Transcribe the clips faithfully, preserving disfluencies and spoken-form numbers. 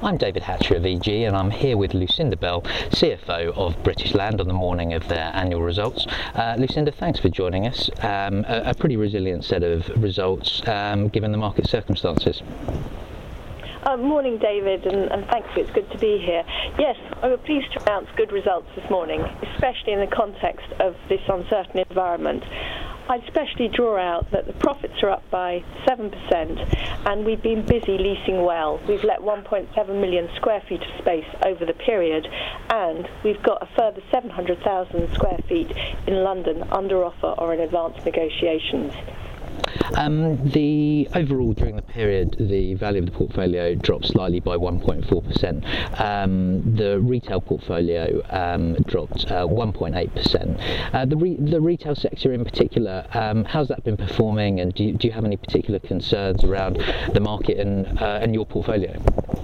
I'm David Hatcher of E G, and I'm here with Lucinda Bell, C F O of British Land, on the morning of their annual results. Uh, Lucinda, thanks for joining us. Um, a, a pretty resilient set of results um, given the market circumstances. Uh, morning, David, and, and thank you. It's good to be here. Yes, I was pleased to announce good results this morning, especially in the context of this uncertain environment. I'd especially draw out that the profits are up by seven percent, and we've been busy leasing well. We've let one point seven million square feet of space over the period, and we've got a further seven hundred thousand square feet in London under offer or in advanced negotiations. Um, the overall during the period, the value of the portfolio dropped slightly by one point four percent. Um, the retail portfolio um, dropped uh, one point eight percent. Uh, the, re- the retail sector in particular, um, how's that been performing, and do you, do you have any particular concerns around the market and, uh, and your portfolio?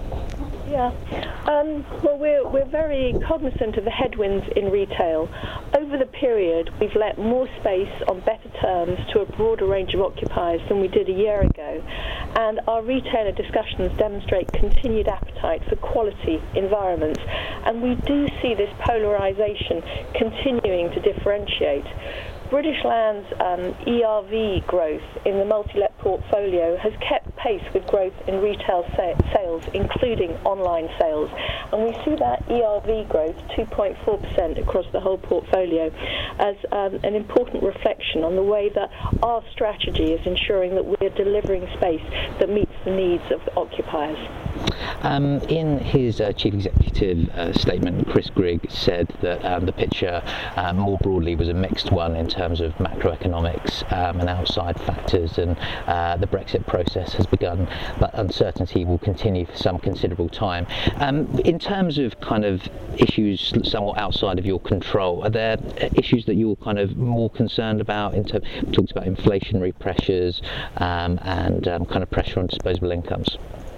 Yeah, um, well, we're, we're very cognizant of the headwinds in retail. Over the period, we've let more space on better terms to a broader range of occupiers than we did a year ago, and our retailer discussions demonstrate continued appetite for quality environments, and we do see this polarisation continuing to differentiate. British Land's um, E R V growth in the multi-let portfolio has kept pace with growth in retail sa- sales, including online sales. And we see that E R V growth, two point four percent across the whole portfolio, as um, an important reflection on the way that our strategy is ensuring that we're delivering space that meets the needs of the occupiers. Um, in his uh, chief executive uh, statement, Chris Grigg said that um, the picture uh, more broadly was a mixed one in terms of macroeconomics um, and outside factors, and uh, the Brexit process has begun, but uncertainty will continue for some considerable time. Um, in terms of kind of issues somewhat outside of your control, are there issues that you're kind of more concerned about? In terms, we talked about inflationary pressures um, and um, kind of pressure on disposable incomes.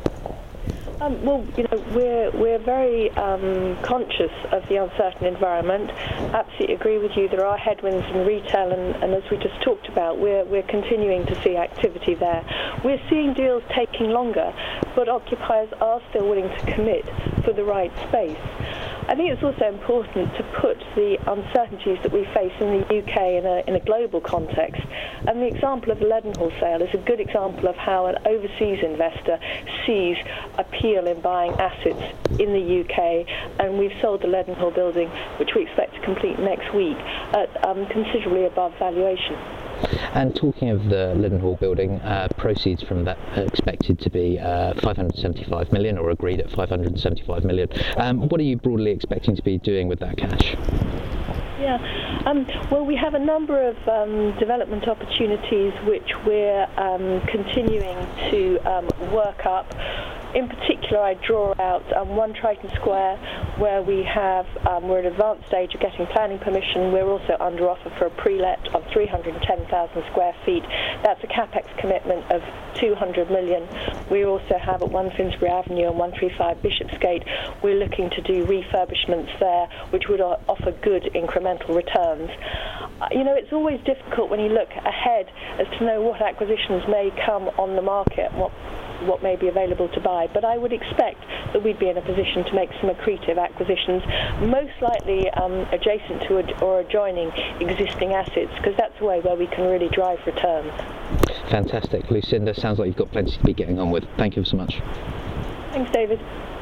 Um, well, you know, we're we're very um, conscious of the uncertain environment. Absolutely agree with you. There are headwinds in retail, and, and as we just talked about, we're we're continuing to see activity there. We're seeing deals taking longer, but occupiers are still willing to commit for the right space. I think it's also important to put the uncertainties that we face in the U K in a, in a global context. And the example of the Leadenhall sale is a good example of how an overseas investor sees appeal in buying assets in the U K. And we've sold the Leadenhall building, which we expect to complete next week, at um, considerably above valuation. And talking of the Leadenhall building, uh, proceeds from that are expected to be uh, five hundred seventy-five million, or agreed at five hundred seventy-five million. Um, what are you broadly expecting to be doing with that cash? Yeah, um, well, we have a number of um, development opportunities which we're um, continuing to um, work up. In particular, I draw out um, One Triton Square, where we have um, we're at an advanced stage of getting planning permission. We're also under offer for a pre-let of three hundred ten thousand square feet. That's a capex commitment of two hundred million. We also have at One Finsbury Avenue and one thirty-five Bishopsgate. We're looking to do refurbishments there, which would o- offer good incremental returns. Uh, you know, it's always difficult when you look ahead as to know what acquisitions may come on the market, what what may be available to buy, but I would expect that we'd be in a position to make some accretive acquisitions, most likely um, adjacent to a, or adjoining existing assets, because that's a way where we can really drive returns. Fantastic. Lucinda, sounds like you've got plenty to be getting on with. Thank you so much. Thanks, David.